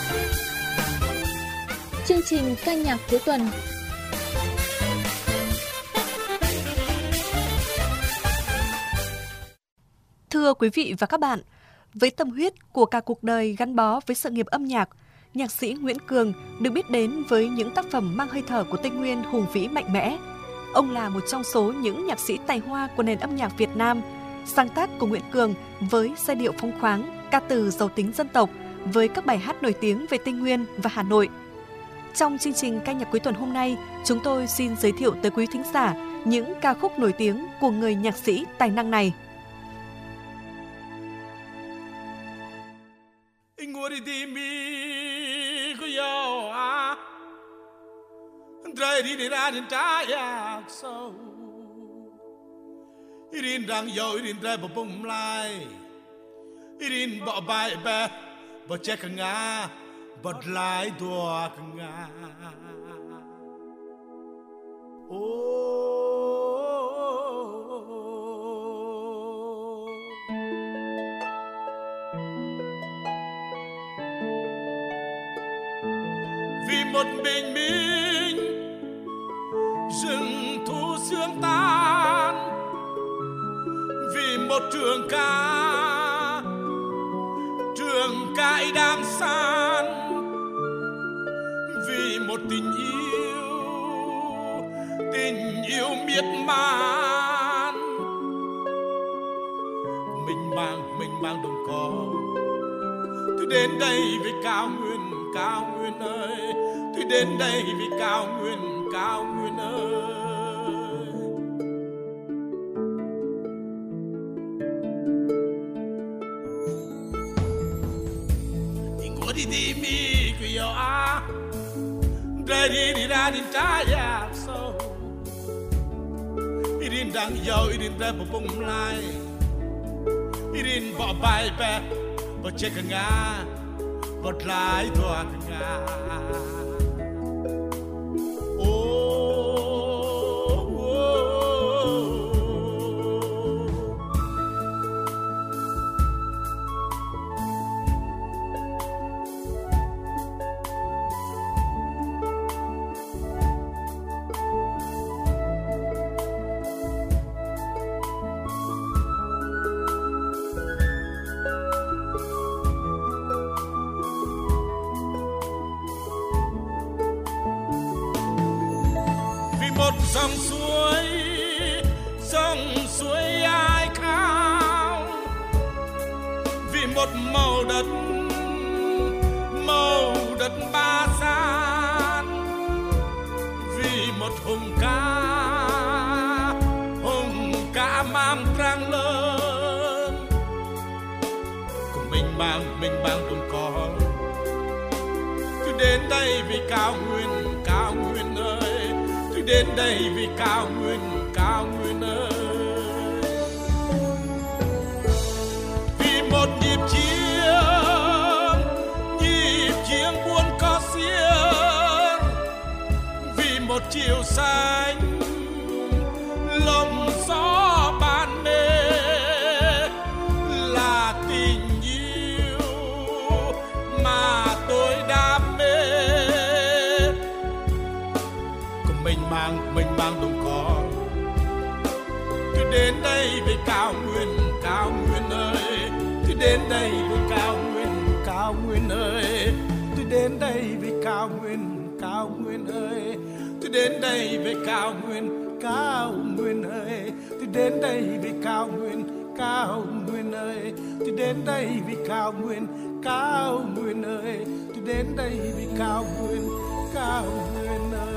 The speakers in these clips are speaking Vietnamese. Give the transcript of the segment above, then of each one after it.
Chương trình ca nhạc cuối tuần. Thưa quý vị và các bạn, với tâm huyết của cả cuộc đời gắn bó với sự nghiệp âm nhạc, nhạc sĩ Nguyễn Cường được biết đến với những tác phẩm mang hơi thở của Tây Nguyên hùng vĩ mạnh mẽ. Ông là một trong số những nhạc sĩ tài hoa của nền âm nhạc Việt Nam. Sáng tác của Nguyễn Cường với giai điệu phóng khoáng, ca từ giàu tính dân tộc với các bài hát nổi tiếng về Tây Nguyên và Hà Nội. Trong chương trình ca nhạc cuối tuần hôm nay, chúng tôi xin giới thiệu tới quý thính giả những ca khúc nổi tiếng của người nhạc sĩ tài năng này. Irin rang yo irin drai bo bông lai irin bo bai be bo che ka nga bo lai dua ka nga vì một bình minh rừng thu sương tan, vì một trường ca ấy đang san, vì một tình yêu miệt man. Mình mang đồng cỏ, tôi đến đây với cao nguyên ơi, tôi đến đây với cao nguyên ơi. Di mi kuyo a dai di ra din ta ya so irin dang yo irin da bo bông lai irin bo bai be bo che ka nga bo lai doa ka nga. Một dòng suối ai cao, vì một màu đất ba gian, vì một hùng ca mang răng lớn của mình mang đồng cỏ. Tôi đến đây vì cao nguyên ơi, tôi đến đây vì cao nguyên ơi. Vì một nhịp chiêng buồn có xiên, vì một chiều xanh lồng gió ban mê, là tình yêu mà tôi đam mê. Mình mang đồng cỏ, tôi đến đây với cao nguyên ơi, tôi đến đây với cao nguyên ơi, tôi đến đây với cao nguyên ơi, tôi đến đây với cao nguyên ơi, tôi đến đây với cao nguyên ơi, tôi đến đây với cao nguyên ơi, tôi đến đây với cao nguyên ơi.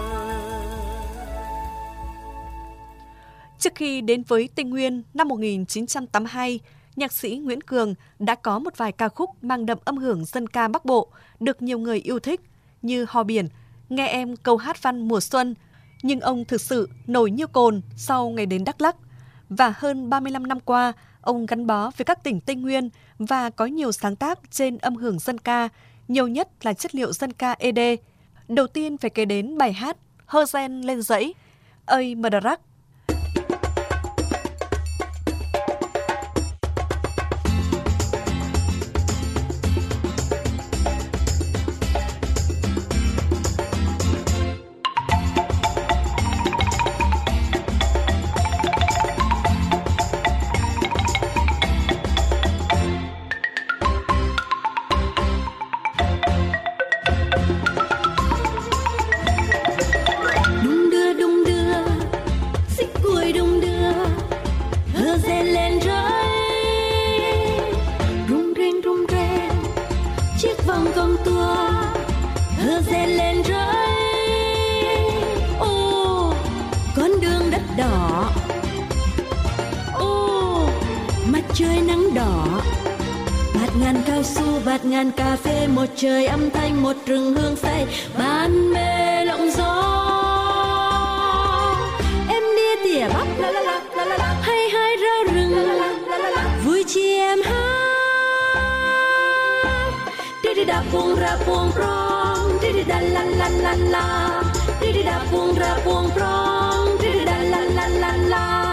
Trước khi đến với Tây Nguyên năm 1982, nhạc sĩ Nguyễn Cường đã có một vài ca khúc mang đậm âm hưởng dân ca Bắc Bộ được nhiều người yêu thích như Hò Biển, Nghe Em Câu Hát Văn Mùa Xuân. Nhưng ông thực sự nổi như cồn sau ngày đến Đắk Lắk. Và hơn 35 năm qua, ông gắn bó với các tỉnh Tây Nguyên và có nhiều sáng tác trên âm hưởng dân ca, nhiều nhất là chất liệu dân ca ED. Đầu tiên phải kể đến bài hát Hơ Gen Lên Dãy, Ây Mờ Đà Rắc. chiếc vòng công tua hơ rên lên rơi. Ô con đường đất đỏ, ô mặt trời nắng đỏ, bạt ngàn cao su, bạt ngàn cà phê, một trời âm thanh, một rừng hương say, ban mê lộng gió. Em đi tỉa bắp la la la la la la, hay hai rau rừng la la la la la, vui chi em hát. Đi đi đạp buông ra buông prong, đi đi đà la la la la, đi đi đạp buông ra buông prong, đi đi đà la la la la.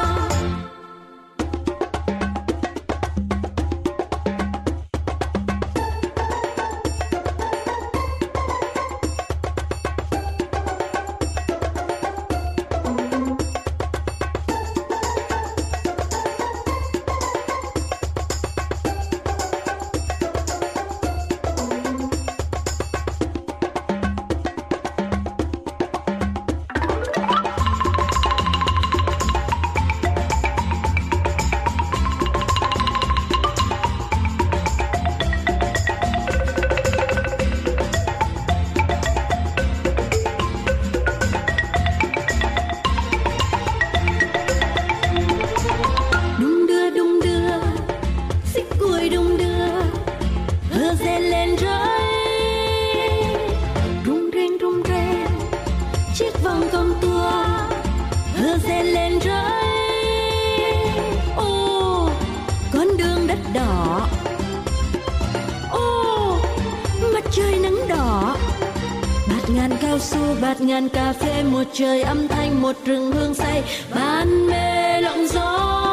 Bạt ngàn cà phê, một trời âm thanh, một rừng hương say, ban mê lộng gió.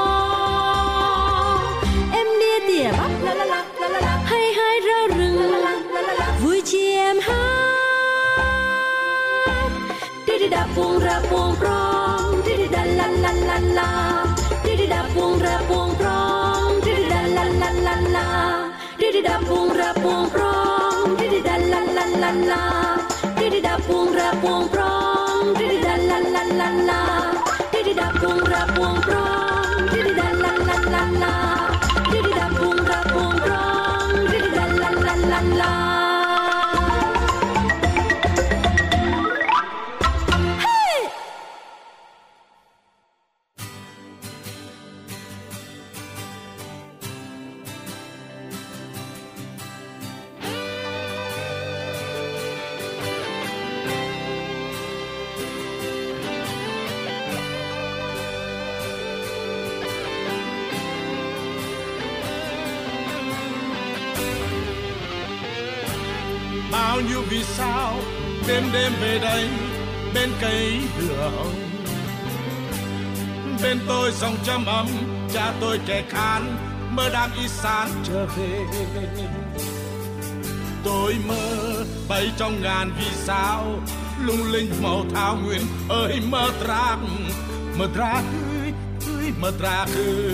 Em đi tỉa bắp la la la la la la, hay hai rau rừng la la la la la, vui chi em hát. Đi đi đạp buông ra buông prong, đi đi đà la la la la, đi đi đạp buông ra buông prong, đi đi đà la la la la, đi đi đạp buông ra buông prong, đi đi đà la la la la. Đi đi đạp buông ra buông prong, đi đi đà la la la la, đi đi đạp buông ra buông prong, đi đi đà la la la la, đi đi đạp buông ra buông prong, đi đi đà la la la la. Bao nhiêu vì sao đêm đêm về đây bên cây lửa hồng, bên tôi dòng trăm ấm, cha tôi kẻ khán mơ đang y sáng trở về. Tôi mơ bay trong ngàn vì sao lung linh màu thảo nguyên ơi mơ trác ơi mơ trác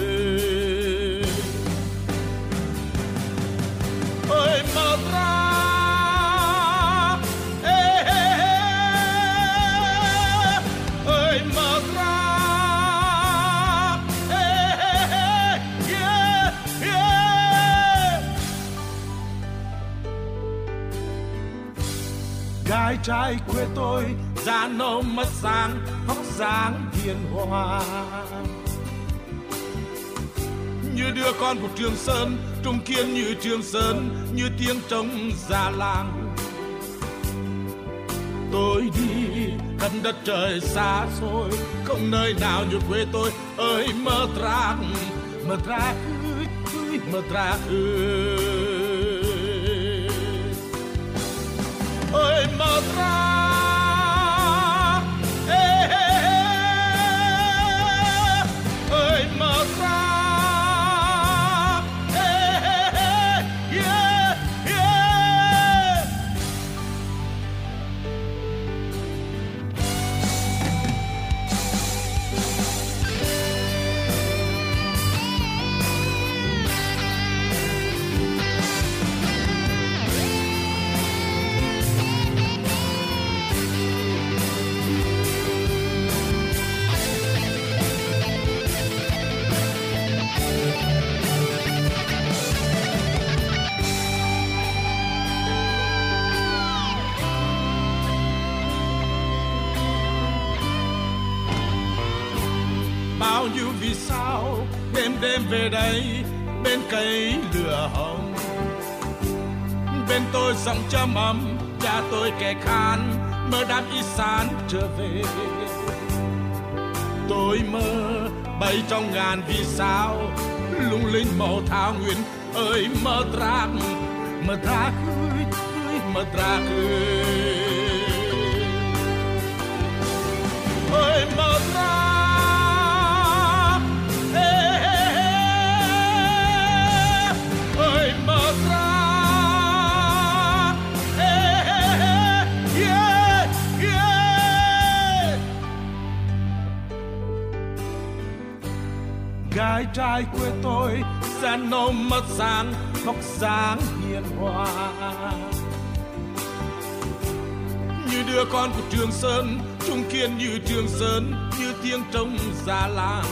ơi mơ trác. Gái trai quê tôi da nâu mắt sáng, tóc dáng hiền hòa, như đứa con của Trường Sơn, trung kiên như Trường Sơn, như tiếng trống già làng. Tôi đi khắp đất trời xa xôi, không nơi nào như quê tôi ơi mơ trác ơi mơ trác ơi mơ trác ơi mơ trác. sao đêm đêm về đây bên cây lửa hồng. Bên tôi dòng châm ấm, cha tôi kẻ khan mơ đám y sán trở về. Tôi mơ bay trong ngàn vì sao lung linh màu thảo nguyên ơi mơ trác ơi mơ trác ơi mơ trác ơi mơ trác gái trai quê tôi da nâu mắt sáng tóc sáng hiền hòa như đứa con của Trường Sơn, trung kiên như Trường Sơn, như tiếng trống già làng.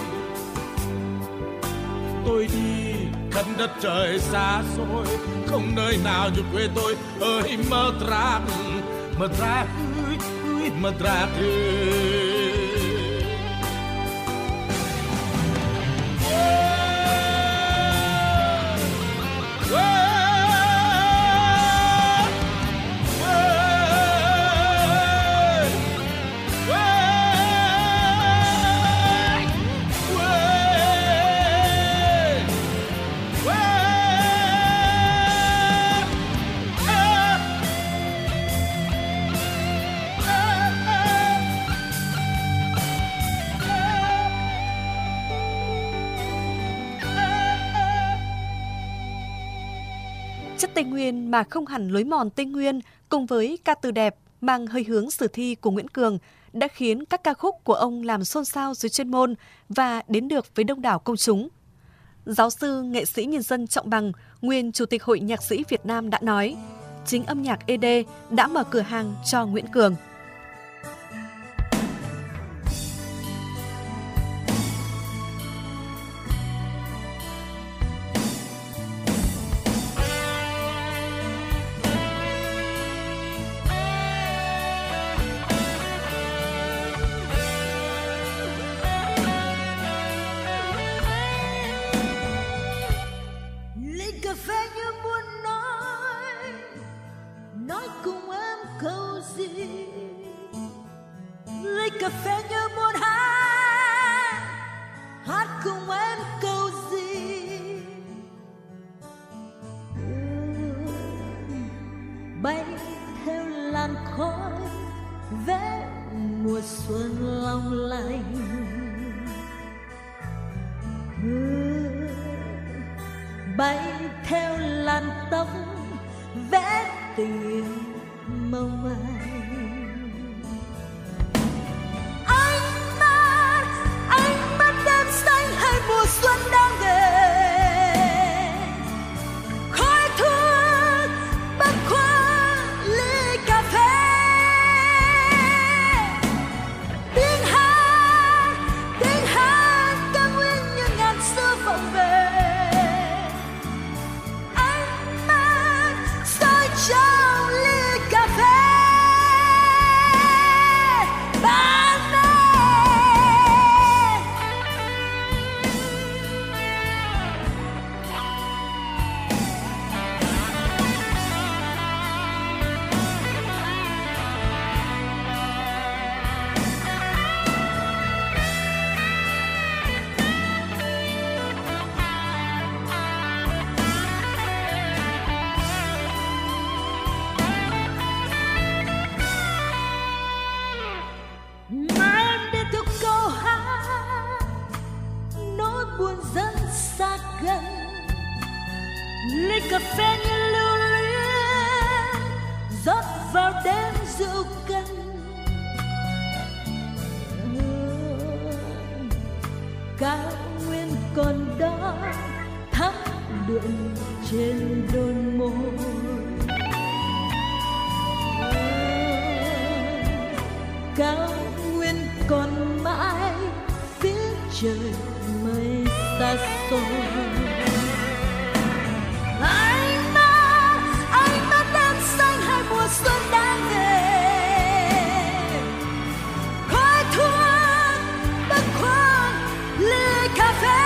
Tôi đi khắp đất trời xa xôi, không nơi nào như quê tôi ơi mơ trác ơi mơ trác ơi. Chất Tây Nguyên mà không hẳn lối mòn Tây Nguyên cùng với ca từ đẹp mang hơi hướng sử thi của Nguyễn Cường đã khiến các ca khúc của ông làm xôn xao dưới chuyên môn và đến được với đông đảo công chúng. Giáo sư nghệ sĩ nhân dân Trọng Bằng, nguyên Chủ tịch Hội Nhạc sĩ Việt Nam đã nói, chính âm nhạc ED đã mở cửa hàng cho Nguyễn Cường. Cà phê như muốn hát cùng em câu gì. Bay theo làn khói vẽ mùa xuân long lanh. Bay theo làn tóc vẽ tình mong manh. Mùa xuân đang về, khói thuốc băn khoăn ly cà phê. Tiếng hát ca nguyên như ngàn xưa vọng về. Ánh mắt soi trong ly cà phê. Ly cà phê như lưu luyến rót vào đêm rượu cân. Cao nguyên còn đó thắm đượm trên đôi môi. Cao nguyên còn mãi phía trời mây xa xôi. Anh mắt đêm xanh hai mùa xuân đang về. Khói thuốc băn khoăn ly cà phê.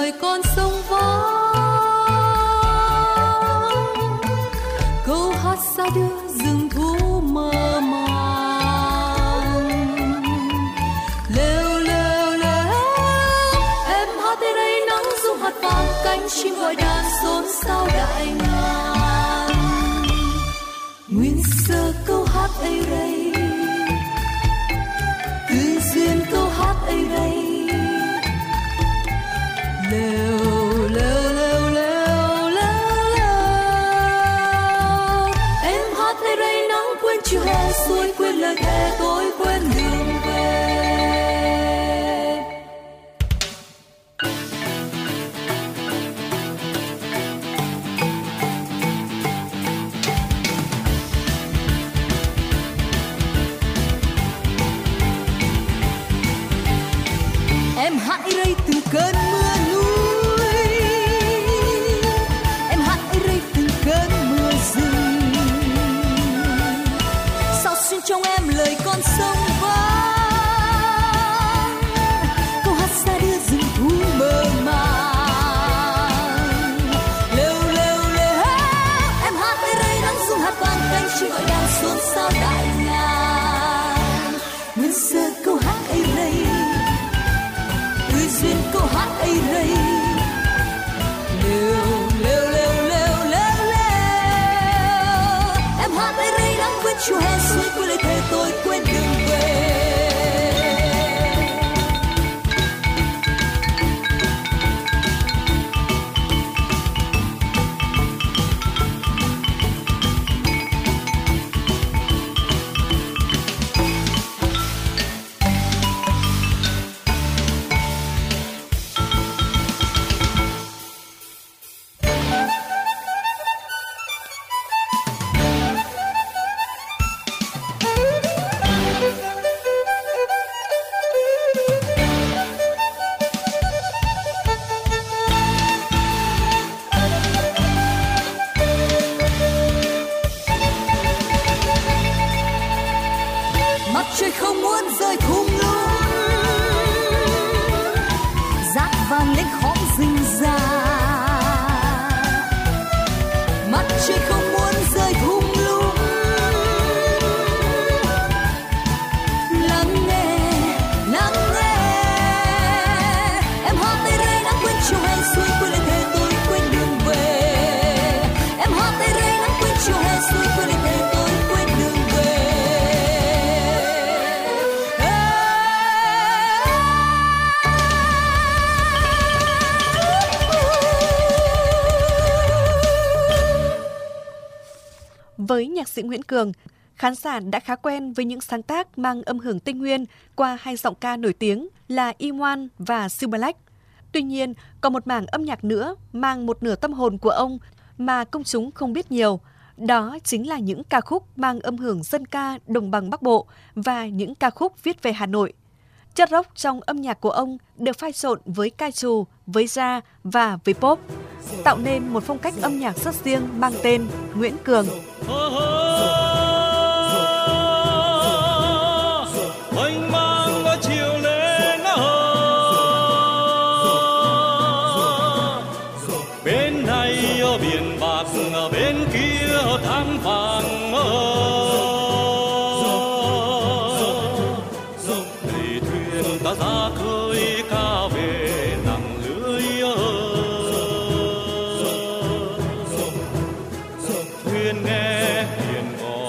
lời con sông vắng. Câu hát xa đưa rừng thú mơ màng. Lêu lêu lêu, em hát tới đây nắng rung hạt vàng, cánh chim gọi đàn xôn xao đại ngàn. Nguyên sơ câu hát ấy đây, tư duyên câu hát ấy đây. Lêu lêu lêu lêu lêu lêu, em hát tới đây nắng quên chiều hè xuôi, quên lời thề tôi, quên đường về. Em hát ấy đây từng cơn mưa núi, em hát ấy đây từng cơn mưa rừng. Sao xuyên trong em lời con sông vắng, câu hát xa đưa rừng thú mơ màng. Lêu lêu lêu, em hát ấy đây nắng rung hạt vàng, cánh chim gọi đàn xôn xao đại ngàn. Nguyên sơ câu hát ấy đây, duyên câu hát ấy đây. Lêu lêu lêu lêu lêu lêu, em hát ấy đây nắng quên chiều hè xuôi, quên lời thề tôi, quên đường về. Mặt trời không muốn rơi thung lũng, rát vàng lên khóm rừng già. Mặt trời không muốn rơi thung lũng, lắng nghe em hát tới đây nắng quên chiều hè xuôi, quên lời thề tôi, quên đường về. Em hát tới đây nắng quên chiều hè xuôi, quên lời thề tôi, quên đường về. Với nhạc sĩ Nguyễn Cường, khán giả đã khá quen với những sáng tác mang âm hưởng Tây Nguyên qua hai giọng ca nổi tiếng là Y Ngoan và Siêu Black. Tuy nhiên, còn một mảng âm nhạc nữa mang một nửa tâm hồn của ông mà công chúng không biết nhiều. Đó chính là những ca khúc mang âm hưởng dân ca đồng bằng Bắc Bộ và những ca khúc viết về Hà Nội. Chất rock trong âm nhạc của ông được pha trộn với ca trù, với jazz và với pop, tạo nên một phong cách âm nhạc rất riêng mang tên Nguyễn Cường. Mênh mang ở chiều lên bên này ở biển bạc, ở bên kia ở tháng vàng thì thuyền ta ra khơi ca về nặng lưới thuyền nghe hiền gọi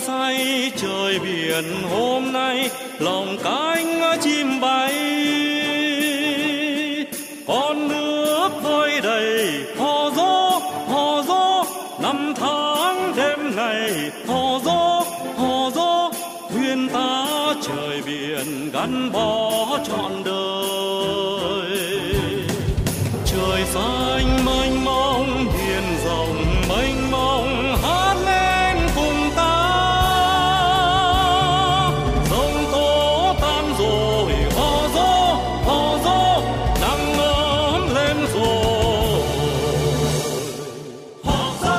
say trời biển hôm nay lòng cánh chim bay, con nước vơi đầy hò dô năm tháng đêm ngày hò dô thuyền ta trời biển gắn bó trọn đời. Trời xanh mênh mông biển rộng mênh mông hát lên cùng ta, sông tố tan rồi hò dô nắng ấm lên rồi. Hò dô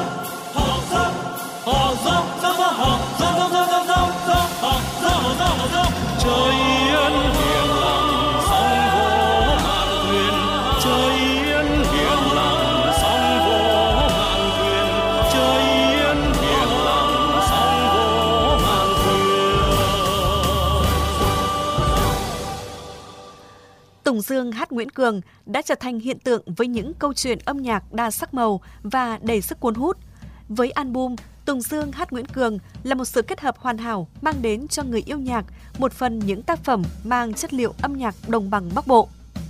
trời yên biển lặng sóng vỗ ngàn thuyền, trời yên biển lặng sóng vỗ ngàn thuyền, trời yên biển lặng sóng vỗ ngàn thuyền. Tùng Dương hát Nguyễn Cường đã trở thành hiện tượng với những câu chuyện âm nhạc đa sắc màu và đầy sức cuốn hút. Với album Tùng Dương hát Nguyễn Cường là một sự kết hợp hoàn hảo mang đến cho người yêu nhạc một phần những tác phẩm mang chất liệu âm nhạc đồng bằng Bắc Bộ.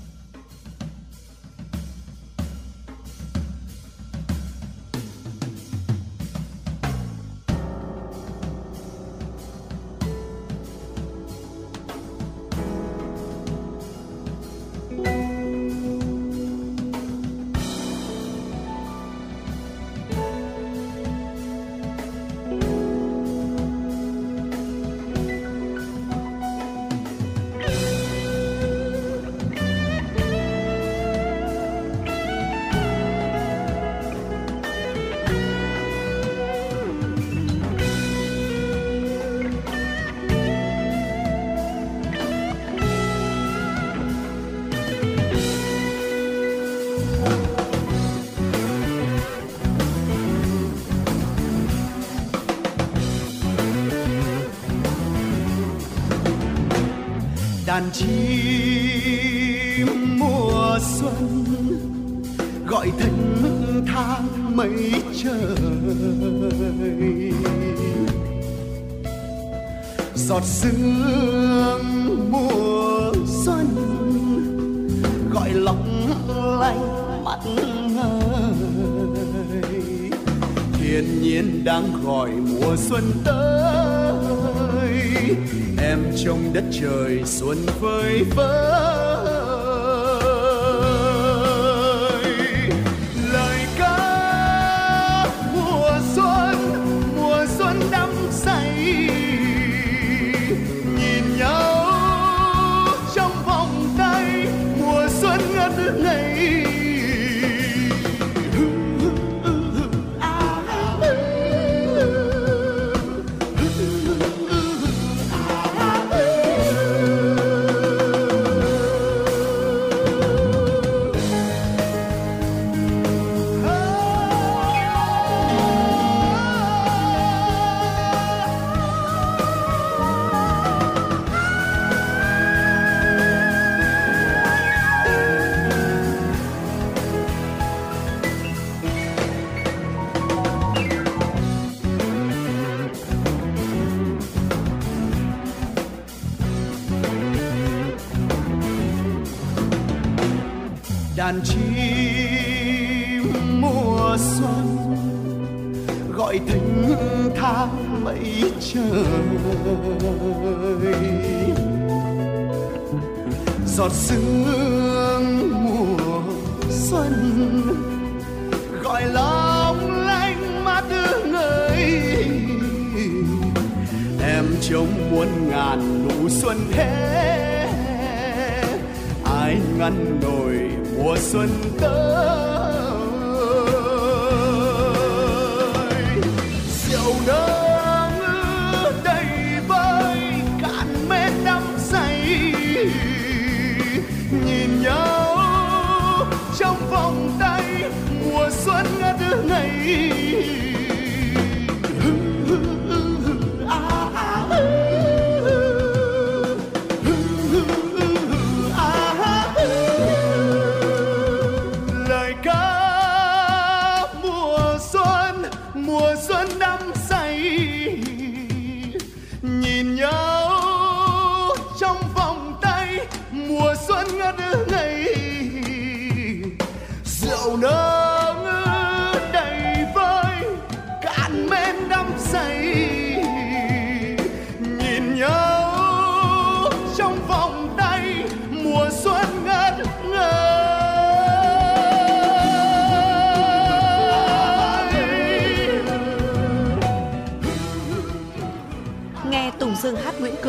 Đàn chim mùa xuân gọi thênh thang mây trời, giọt sương mùa xuân gọi long lanh mắt ngời, thiên nhiên đang gọi mùa xuân tới, em trong đất trời xuân phơi phới. Lời ca mùa xuân đắm say, nhìn nhau trong vòng tay mùa xuân ngất ngây. Đàn chim mùa xuân gọi thênh thang mây trời, giọt sương mùa xuân gọi long lanh mắt ngời. Em trông muôn ngàn nụ xuân thế, ai ngăn nổi mùa xuân tới. Rượu nâng đầy vơi cạn mê đắm say, nhìn nhau trong vòng tay mùa xuân ngất ngây.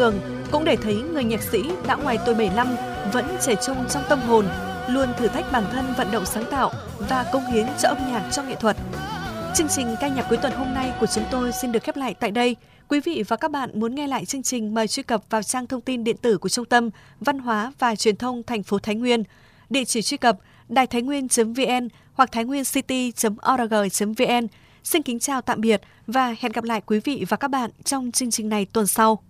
Cường, cũng để thấy người nhạc sĩ đã ngoài tuổi 75 vẫn trẻ trung trong tâm hồn, luôn thử thách bản thân vận động sáng tạo và cống hiến cho âm nhạc, cho nghệ thuật. Chương trình ca nhạc cuối tuần hôm nay của chúng tôi xin được khép lại tại đây. Quý vị và các bạn muốn nghe lại chương trình, mời truy cập vào trang thông tin điện tử của Trung tâm Văn hóa và Truyền thông thành phố Thái Nguyên. Địa chỉ truy cập đàitháinnguyên.vn hoặc tháinguiencity.org.vn. Xin kính chào tạm biệt và hẹn gặp lại quý vị và các bạn trong chương trình này tuần sau.